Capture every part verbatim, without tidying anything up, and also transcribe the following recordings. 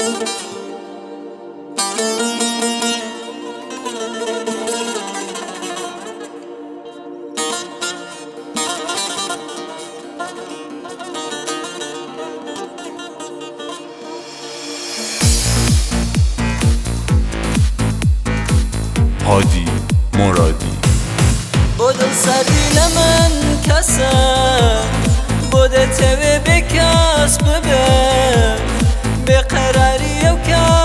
هادی مرادی بود سردی لمن کسر بود توی بکس ببر بقراری و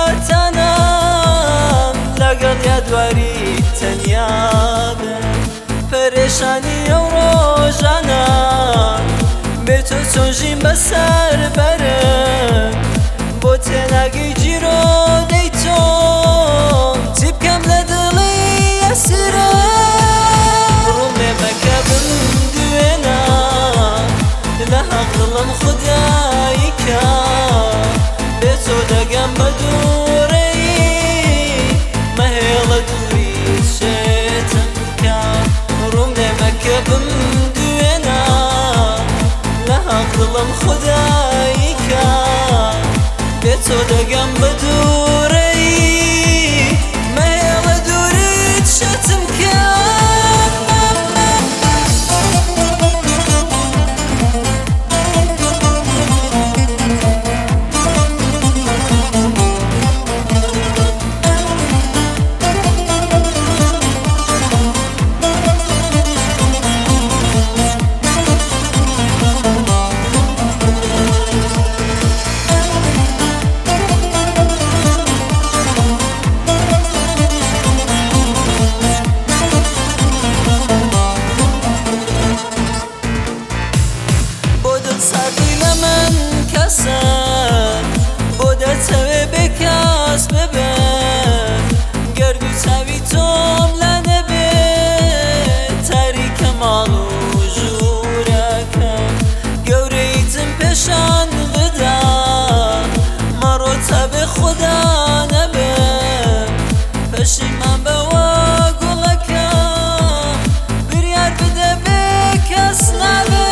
کاتنم لگل یدواری تنیابه پریشانی و روزانم به تو چونجیم بسر برم با تنگی جیرو دیتون تیب کم لدلی اسرم رومي مكابن دوينا لها ظلم خدايكا بيتو دقم بدوري ما هي لدوري شيتنكا رومي مكابن دوينا لها ظلم خدايكا بيتو دقم بدوري ما هي لدوري شيتنكا سردی لمن کسر بوده توی بکس ببر گردو توی توم لنه به تاریک مالو جورکم گوره ایتم پشان غدا مرو تب خدا نبه پشیمان به واگولکم بریار بده بکس نبه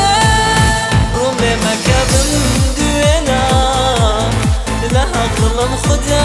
مكابن دوينا لها ظلم خدا